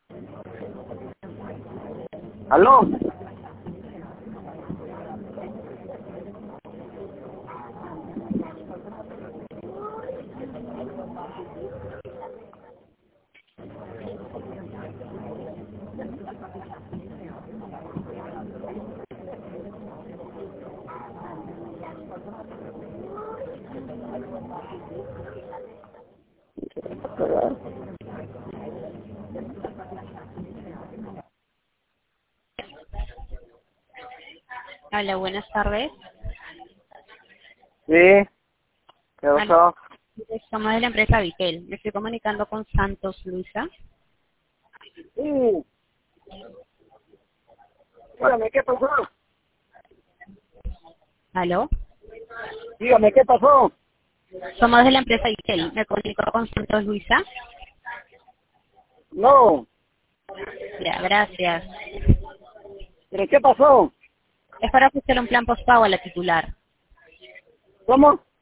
¿Aló? Hola, buenas tardes. Sí, ¿qué pasó? Somos de la empresa Vitel. Me estoy comunicando con Santos Luisa. Sí, dígame, ¿qué pasó? ¿Aló? Dígame, ¿qué pasó? Somos de la empresa Vitel. Me comunico con Santos Luisa. No, Ya, gracias. ¿pero qué pasó? Es para ofrecer un plan postpago a la titular. ¿Cómo?